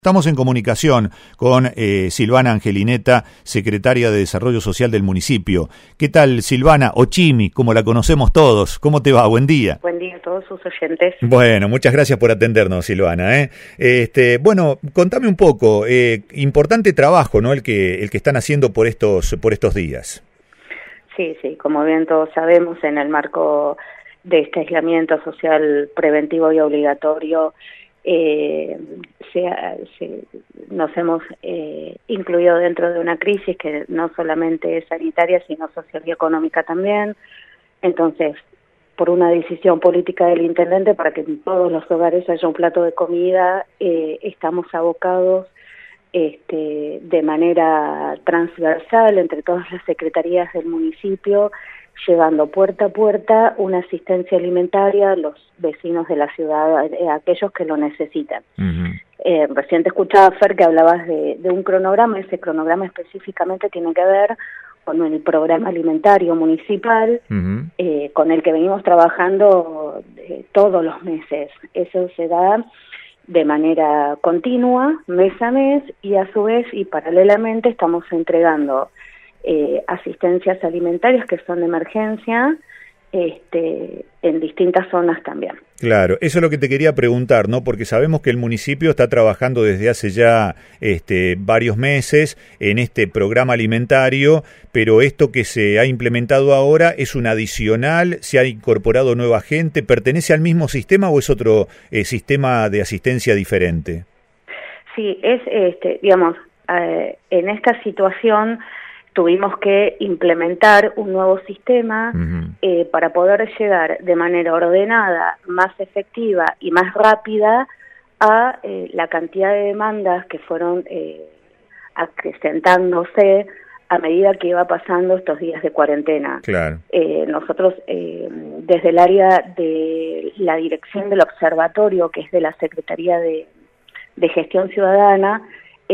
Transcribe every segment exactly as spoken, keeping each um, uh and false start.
Estamos en comunicación con eh, Silvana Angelineta, secretaria de Desarrollo Social del municipio. ¿Qué tal, Silvana? O Chimi, como la conocemos todos. ¿Cómo te va? Buen día. Buen día a todos sus oyentes. Bueno, muchas gracias por atendernos, Silvana. ¿eh? Este, bueno, contame un poco. Eh, importante trabajo, ¿no? El que el que están haciendo por estos por estos días. Sí, sí. Como bien todos sabemos, en el marco de este aislamiento social preventivo y obligatorio, Eh, se, se, nos hemos eh, incluido dentro de una crisis que no solamente es sanitaria, sino social y económica también. Entonces, por una decisión política del intendente, para que en todos los hogares haya un plato de comida, eh, estamos abocados este, de manera transversal entre todas las secretarías del municipio, llevando puerta a puerta una asistencia alimentaria a los vecinos de la ciudad, a aquellos que lo necesitan. Uh-huh. Eh, recién te escuchaba, Fer, que hablabas de, de un cronograma. Ese cronograma específicamente tiene que ver con el programa alimentario municipal, uh-huh. eh, con el que venimos trabajando eh, todos los meses. Eso se da de manera continua, mes a mes, y a su vez y paralelamente estamos entregando Eh, asistencias alimentarias que son de emergencia este, en distintas zonas también. Claro, eso es lo que te quería preguntar, ¿no? Porque sabemos que el municipio está trabajando desde hace ya este, varios meses en este programa alimentario, pero esto que se ha implementado ahora es un adicional, se ha incorporado nueva gente, ¿pertenece al mismo sistema o es otro eh, sistema de asistencia diferente? Sí, es, este, digamos, eh, en esta situación tuvimos que implementar un nuevo sistema uh-huh. eh, para poder llegar de manera ordenada, más efectiva y más rápida a eh, la cantidad de demandas que fueron eh, acrecentándose a medida que iba pasando estos días de cuarentena. Claro. Eh, nosotros, eh, desde el área de la dirección del observatorio, que es de la Secretaría de, de Gestión Ciudadana,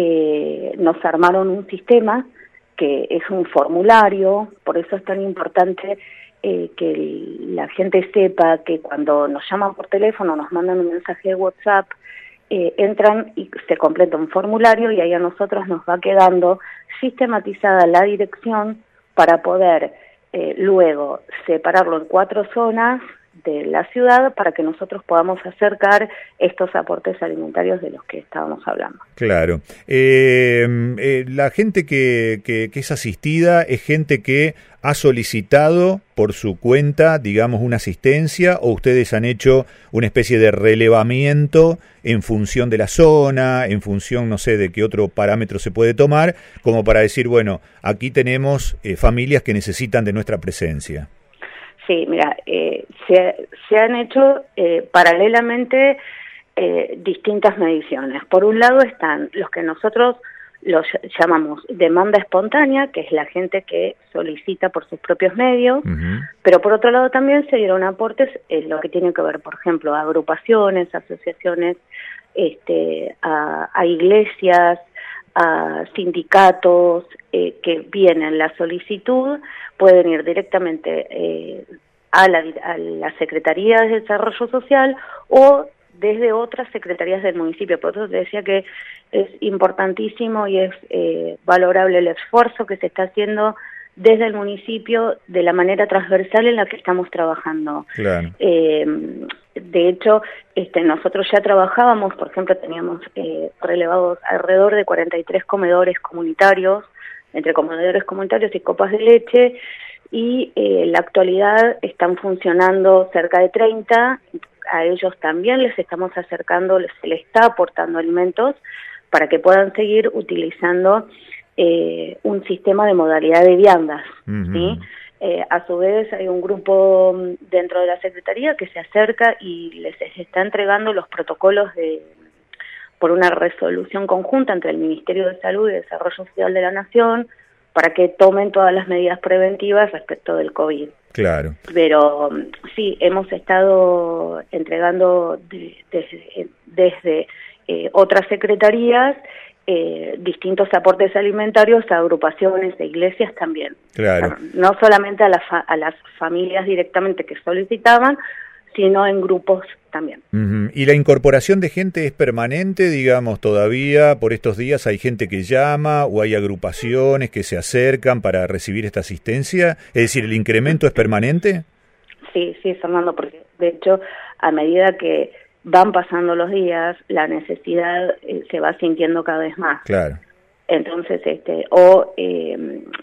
eh, nos armaron un sistema que es un formulario. Por eso es tan importante eh, que el, la gente sepa que cuando nos llaman por teléfono, nos mandan un mensaje de WhatsApp, eh, entran y se completa un formulario y ahí a nosotros nos va quedando sistematizada la dirección para poder eh, luego separarlo en cuatro zonas de la ciudad para que nosotros podamos acercar estos aportes alimentarios de los que estábamos hablando. Claro. Eh, eh, la gente que, que, que es asistida es gente que ha solicitado por su cuenta, digamos, una asistencia, o ustedes han hecho una especie de relevamiento en función de la zona, en función, no sé, de qué otro parámetro se puede tomar, como para decir, bueno, aquí tenemos eh, familias que necesitan de nuestra presencia. Sí, mira, eh, se, se han hecho eh, paralelamente eh, distintas mediciones. Por un lado están los que nosotros los llamamos demanda espontánea, que es la gente que solicita por sus propios medios, uh-huh. pero por otro lado también se dieron aportes en lo que tiene que ver, por ejemplo, a agrupaciones, asociaciones, este, a, a iglesias, a sindicatos eh, que vienen la solicitud, pueden ir directamente eh, a, la, a la Secretaría de Desarrollo Social o desde otras secretarías del municipio. Por eso te decía que es importantísimo y es eh, valorable el esfuerzo que se está haciendo desde el municipio de la manera transversal en la que estamos trabajando. Claro. Eh, de hecho, este, nosotros ya trabajábamos, por ejemplo, teníamos eh, relevados alrededor de cuarenta y tres comedores comunitarios, entre comedores comunitarios y copas de leche, y eh, en la actualidad están funcionando cerca de treinta, a ellos también les estamos acercando, se les está aportando alimentos para que puedan seguir utilizando eh, un sistema de modalidad de viandas, uh-huh. ¿sí? Eh, a su vez hay un grupo dentro de la Secretaría que se acerca y les está entregando los protocolos de por una resolución conjunta entre el Ministerio de Salud y Desarrollo Social de la Nación para que tomen todas las medidas preventivas respecto del COVID. Claro. Pero sí, hemos estado entregando de, de, desde eh, otras secretarías eh, distintos aportes alimentarios a agrupaciones e iglesias también. Claro. No solamente a, la fa a las familias directamente que solicitaban, sino en grupos también. Uh-huh. ¿Y la incorporación de gente es permanente, digamos, todavía por estos días hay gente que llama o hay agrupaciones que se acercan para recibir esta asistencia? Es decir, ¿el incremento es permanente? Sí, sí, Fernando, porque de hecho, a medida que van pasando los días, la necesidad eh, se va sintiendo cada vez más. Claro. Entonces, este, o eh,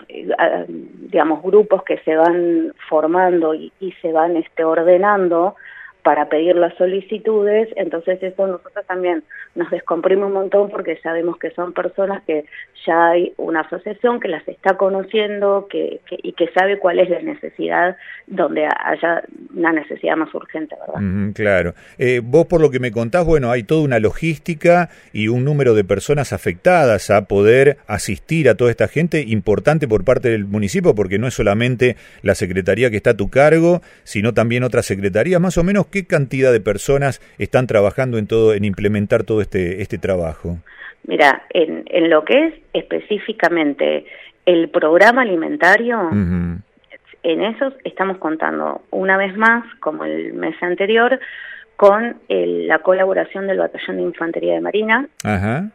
digamos, grupos que se van formando y, y se van este, ordenando para pedir las solicitudes, entonces eso nosotros también nos descomprime un montón porque sabemos que son personas que ya hay una asociación que las está conociendo que, que, y que sabe cuál es la necesidad donde haya una necesidad más urgente, ¿verdad? Mm, claro. Eh, vos por lo que me contás, bueno, hay toda una logística y un número de personas afectadas a poder asistir a toda esta gente importante por parte del municipio, porque no es solamente la secretaría que está a tu cargo, sino también otras secretarías. Más o menos, ¿qué cantidad de personas están trabajando en todo, en implementar todo este, este trabajo? Mira, en, en lo que es específicamente el programa alimentario, uh-huh. en esos estamos contando una vez más, como el mes anterior, con el, la colaboración del Batallón de Infantería de Marina. Ajá.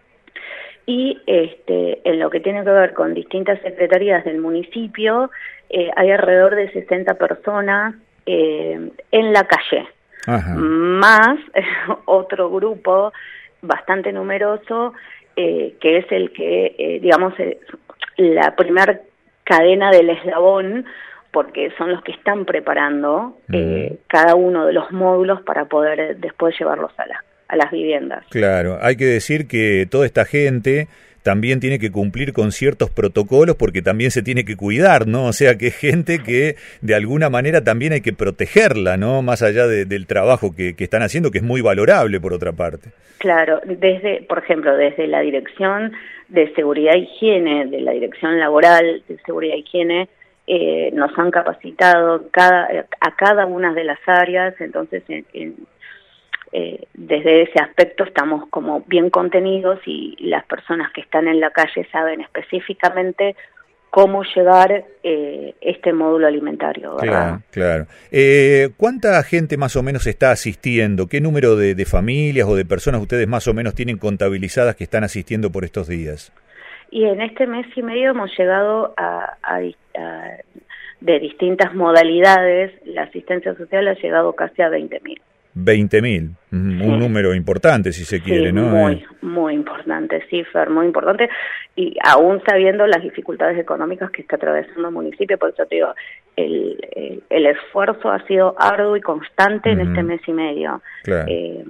Y este, en lo que tiene que ver con distintas secretarías del municipio, eh, hay alrededor de sesenta personas eh, en la calle. Ajá. Más eh, otro grupo bastante numeroso, eh, que es el que, eh, digamos, eh, la primera cadena del eslabón, porque son los que están preparando eh, uh-huh. cada uno de los módulos para poder después llevarlos a, la, a las viviendas. Claro, hay que decir que toda esta gente también tiene que cumplir con ciertos protocolos porque también se tiene que cuidar, ¿no? O sea, que es gente que de alguna manera también hay que protegerla, ¿no? Más allá de, del trabajo que, que están haciendo, que es muy valorable por otra parte. Claro, desde, por ejemplo, desde la Dirección de Seguridad e Higiene, de la Dirección Laboral de Seguridad e Higiene, eh, nos han capacitado cada, a cada una de las áreas, entonces en, en Eh, desde ese aspecto estamos como bien contenidos y las personas que están en la calle saben específicamente cómo llevar eh, este módulo alimentario, ¿verdad? Claro, claro. Eh, ¿Cuánta gente más o menos está asistiendo? ¿Qué número de, de familias o de personas ustedes más o menos tienen contabilizadas que están asistiendo por estos días? Y en este mes y medio hemos llegado a, a, a de distintas modalidades, la asistencia social ha llegado casi a veinte mil. veinte mil, un sí. número importante si se quiere, sí, ¿no? muy, eh. muy importante, sí, Fer, muy importante, y aún sabiendo las dificultades económicas que está atravesando el municipio, por eso te digo, el, el, el esfuerzo ha sido arduo y constante uh-huh. en este mes y medio. Claro. Eh,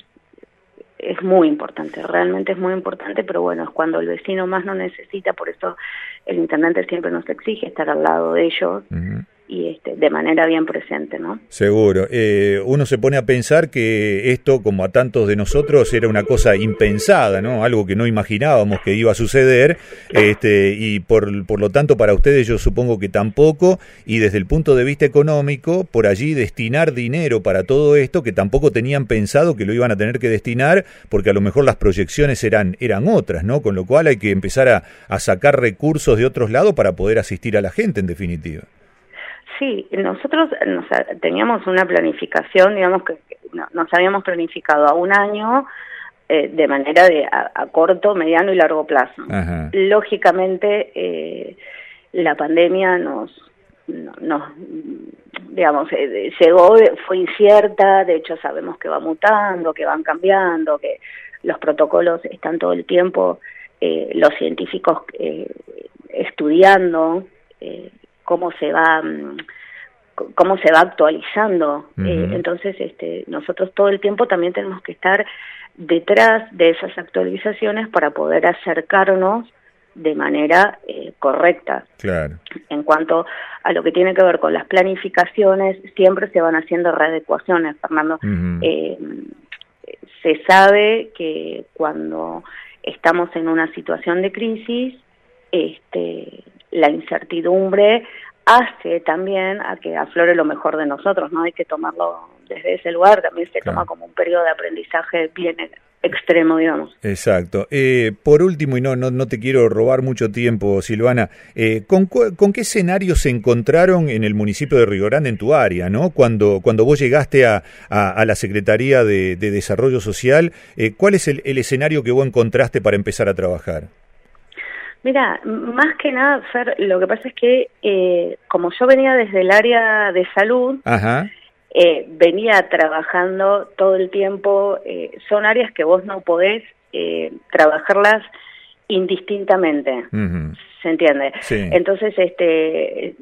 es muy importante, realmente es muy importante, pero bueno, es cuando el vecino más lo necesita, por eso el intendente siempre nos exige estar al lado de ellos, uh-huh. y este, de manera bien presente, ¿no? Seguro. Eh, uno se pone a pensar que esto, como a tantos de nosotros, era una cosa impensada, ¿no? Algo que no imaginábamos que iba a suceder, este, y por, por lo tanto para ustedes yo supongo que tampoco, y desde el punto de vista económico, por allí destinar dinero para todo esto, que tampoco tenían pensado que lo iban a tener que destinar, porque a lo mejor las proyecciones eran, eran otras, ¿no? Con lo cual hay que empezar a, a sacar recursos de otros lados para poder asistir a la gente, en definitiva. Sí, nosotros nos, teníamos una planificación, digamos que no, nos habíamos planificado a un año eh, de manera de a, a corto, mediano y largo plazo. Ajá. Lógicamente, eh, la pandemia nos, nos digamos, eh, llegó, fue incierta, de hecho sabemos que va mutando, que van cambiando, que los protocolos están todo el tiempo, eh, los científicos eh, estudiando, eh, cómo se va cómo se va actualizando. Uh-huh. eh, entonces este nosotros todo el tiempo también tenemos que estar detrás de esas actualizaciones para poder acercarnos de manera eh, correcta. Claro. En cuanto a lo que tiene que ver con las planificaciones, siempre se van haciendo readecuaciones, Fernando. Uh-huh. eh, se sabe que cuando estamos en una situación de crisis, este la incertidumbre hace también a que aflore lo mejor de nosotros, ¿no? Hay que tomarlo desde ese lugar, también se claro. toma como un periodo de aprendizaje bien, extremo, digamos. Exacto. Eh, por último, y no, no, no te quiero robar mucho tiempo, Silvana, eh, ¿con, ¿con qué escenarios se encontraron en el municipio de Río Grande, en tu área, ¿no? Cuando, cuando vos llegaste a, a, a la Secretaría de, de Desarrollo Social, eh, ¿cuál es el, el escenario que vos encontraste para empezar a trabajar? Mira, más que nada, Fer, lo que pasa es que eh, como yo venía desde el área de salud, Ajá. Eh, venía trabajando todo el tiempo, eh, son áreas que vos no podés eh, trabajarlas indistintamente, uh-huh. ¿Se entiende? Sí. Entonces, este,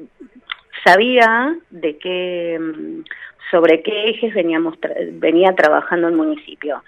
sabía de qué, sobre qué ejes veníamos tra- venía trabajando el municipio.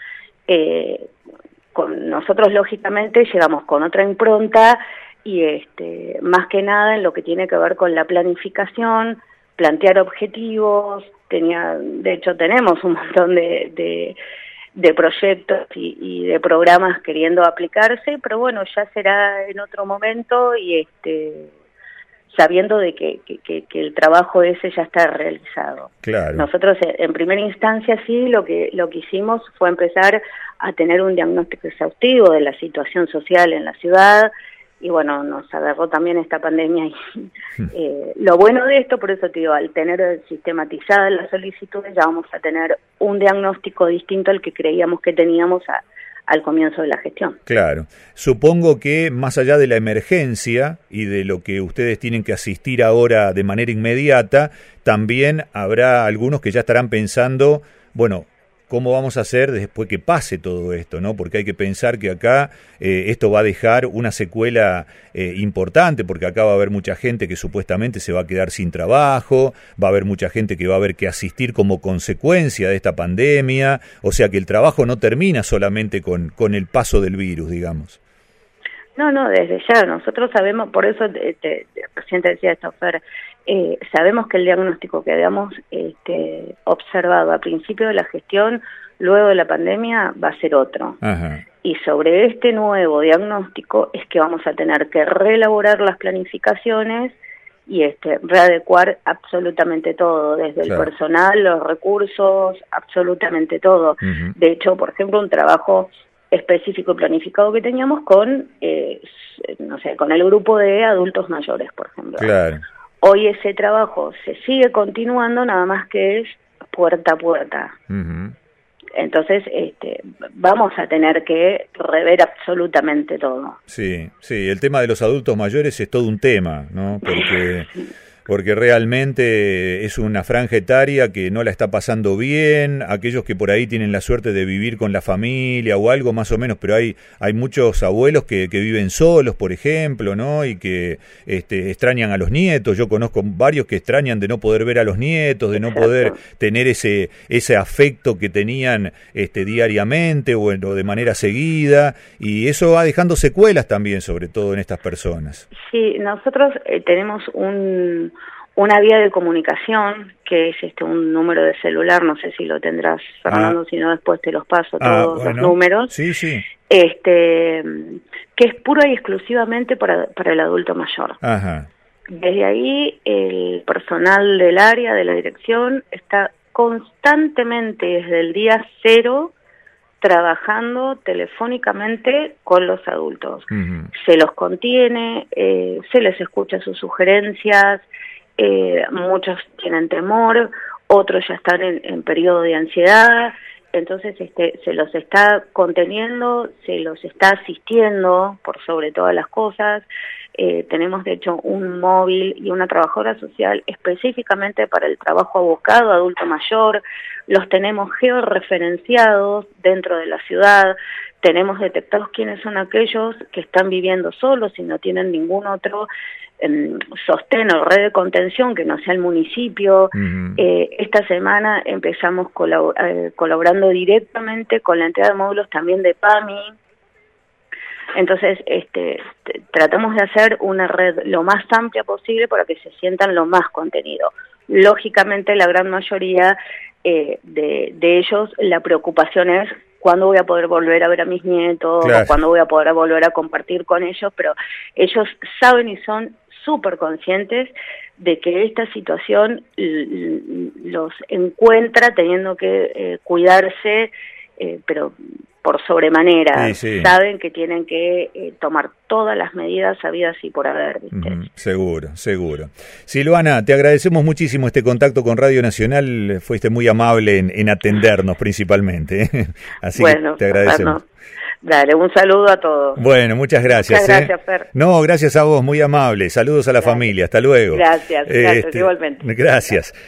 Eh, con nosotros, lógicamente, llegamos con otra impronta y este, más que nada en lo que tiene que ver con la planificación, plantear objetivos. Tenía, de hecho tenemos un montón de, de, de proyectos y, y de programas queriendo aplicarse, pero bueno, ya será en otro momento y este sabiendo de que, que, que, que el trabajo ese ya está realizado. Claro. Nosotros en primera instancia sí lo que lo que hicimos fue empezar a tener un diagnóstico exhaustivo de la situación social en la ciudad. Y bueno, nos agarró también esta pandemia y eh, lo bueno de esto, por eso te digo, al tener sistematizadas las solicitudes ya vamos a tener un diagnóstico distinto al que creíamos que teníamos a, al comienzo de la gestión. Claro. Supongo que más allá de la emergencia y de lo que ustedes tienen que asistir ahora de manera inmediata, también habrá algunos que ya estarán pensando, bueno, ¿cómo vamos a hacer después que pase todo esto, ¿no? Porque hay que pensar que acá eh, esto va a dejar una secuela eh, importante, porque acá va a haber mucha gente que supuestamente se va a quedar sin trabajo, va a haber mucha gente que va a haber que asistir como consecuencia de esta pandemia, o sea que el trabajo no termina solamente con, con el paso del virus, digamos. No, no, desde ya, nosotros sabemos, por eso te, te, te, recién te decía esto, Fer, eh, sabemos que el diagnóstico que habíamos este, observado a principio de la gestión, luego de la pandemia, va a ser otro. Ajá. Y sobre este nuevo diagnóstico es que vamos a tener que reelaborar las planificaciones y este readecuar absolutamente todo, desde claro. el personal, los recursos, absolutamente todo. Uh-huh. De hecho, por ejemplo, un trabajo específico y planificado que teníamos con, eh, no sé, con el grupo de adultos mayores, por ejemplo. Claro. Hoy ese trabajo se sigue continuando, nada más que es puerta a puerta. Uh-huh. Entonces, este, vamos a tener que rever absolutamente todo. Sí, sí, el tema de los adultos mayores es todo un tema, ¿no? Porque... porque realmente es una franja etaria que no la está pasando bien, aquellos que por ahí tienen la suerte de vivir con la familia o algo más o menos, pero hay hay muchos abuelos que, que viven solos, por ejemplo, ¿no? Y que este, extrañan a los nietos. Yo conozco varios que extrañan de no poder ver a los nietos, de no Exacto. poder tener ese ese afecto que tenían este, diariamente o, o de manera seguida, y eso va dejando secuelas también, sobre todo en estas personas. Sí, nosotros eh, tenemos un una vía de comunicación que es este un número de celular, no sé si lo tendrás, Fernando, ah. si no después te los paso ah, todos bueno. los números. Sí, sí. Este, que es pura y exclusivamente para, para el adulto mayor. Ajá. Desde ahí el personal del área, de la dirección, está constantemente desde el día cero trabajando telefónicamente con los adultos. Uh-huh. Se los contiene, eh, se les escucha sus sugerencias, eh, muchos tienen temor, otros ya están en, en periodo de ansiedad, entonces este, se los está conteniendo, se los está asistiendo por sobre todas las cosas. Eh, tenemos de hecho un móvil y una trabajadora social específicamente para el trabajo abocado a adulto mayor, los tenemos georreferenciados dentro de la ciudad, tenemos detectados quiénes son aquellos que están viviendo solos y no tienen ningún otro eh, sostén o red de contención que no sea el municipio. Uh-huh. Eh, esta semana empezamos colabor- eh, colaborando directamente con la entrega de módulos también de P A M I. Entonces, este, t- tratamos de hacer una red lo más amplia posible para que se sientan lo más contenido. Lógicamente, la gran mayoría eh, de, de ellos, la preocupación es cuándo voy a poder volver a ver a mis nietos, claro. o cuándo voy a poder volver a compartir con ellos, pero ellos saben y son súper conscientes de que esta situación l- los encuentra teniendo que eh, cuidarse, eh, pero por sobremanera, sí, sí. saben que tienen que eh, tomar todas las medidas habidas y por haber, ¿viste? Mm, seguro, seguro. Silvana, te agradecemos muchísimo este contacto con Radio Nacional, fuiste muy amable en, en atendernos principalmente, ¿eh? Así bueno, que te agradecemos. Bueno, dale, un saludo a todos. Bueno, muchas gracias. Muchas gracias, ¿eh? Fer. No, gracias a vos, muy amable. Saludos a la Gracias. familia, hasta luego. Gracias, gracias, Este, igualmente. Gracias.